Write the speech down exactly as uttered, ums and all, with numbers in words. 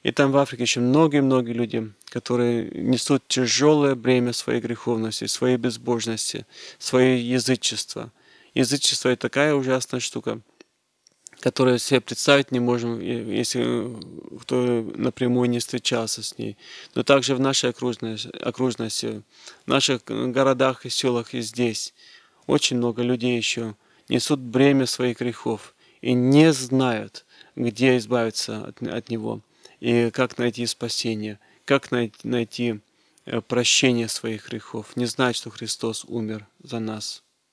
И там в Африке еще многие-многие люди, которые несут тяжелое бремя своей греховности, своей безбожности, своей язычества. Язычество — это такая ужасная штука, которую себе представить не можем, и- если кто напрямую не встречался с ней. Но также в нашей окружности, окружности, в наших городах и селах и здесь очень много людей еще несут бремя своих грехов и не знают, где избавиться от, от него, и как найти спасение, как най- найти э, прощение своих грехов, не знают, что Христос умер за нас.